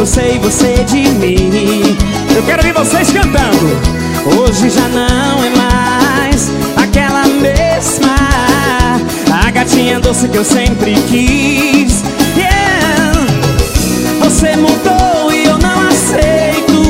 você e você de mim. Eu quero ver vocês cantando. Hoje já não é mais aquela mesma, a gatinha doce que eu sempre quis. Yeah. Você mudou e eu não aceito.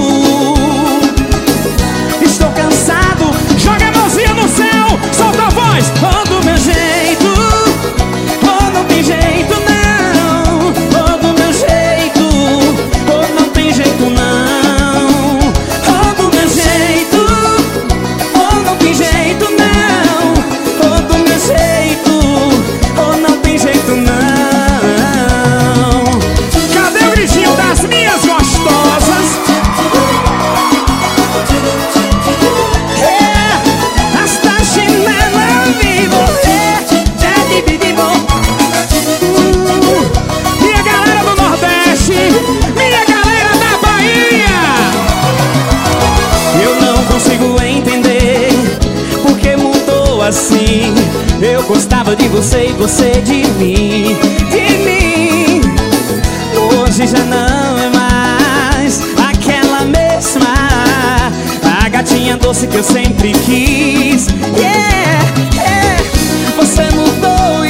Estou cansado. Joga a mãozinha no céu, solta a voz. Ou do meu jeito, ou não tem jeito não. Ou do meu jeito, ou não tem jeito não. Ou do meu jeito, ou não tem jeito não. Ou do meu jeito, ou não tem jeito não. Cadê o gritinho das minhas gostosas? Hasta chinela vivo. Minha galera do Nordeste, minha galera da Bahia. Eu não consigo entender porque mudou assim. Eu gostava de você e você de mim. De mim. Hoje já não é mais aquela mesma, a gatinha doce que eu sempre quis. Yeah, yeah. Você mudou